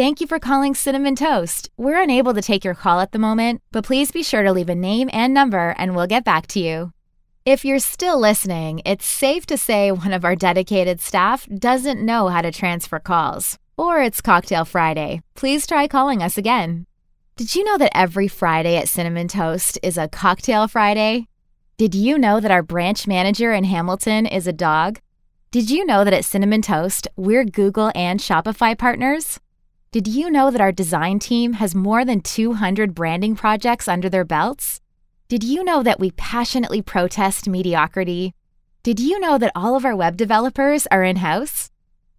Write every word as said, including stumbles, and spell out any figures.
Thank you for calling Cinnamon Toast. We're unable to take your call at the moment, but please be sure to leave a name and number and we'll get back to you. If you're still listening, it's safe to say one of our dedicated staff doesn't know how to transfer calls. Or it's Cocktail Friday. Please try calling us again. Did you know that every Friday at Cinnamon Toast is a Cocktail Friday? Did you know that our branch manager in Hamilton is a dog? Did you know that at Cinnamon Toast, we're Google and Shopify partners? Did you know that our design team has more than two hundred branding projects under their belts? Did you know that we passionately protest mediocrity? Did you know that all of our web developers are in-house?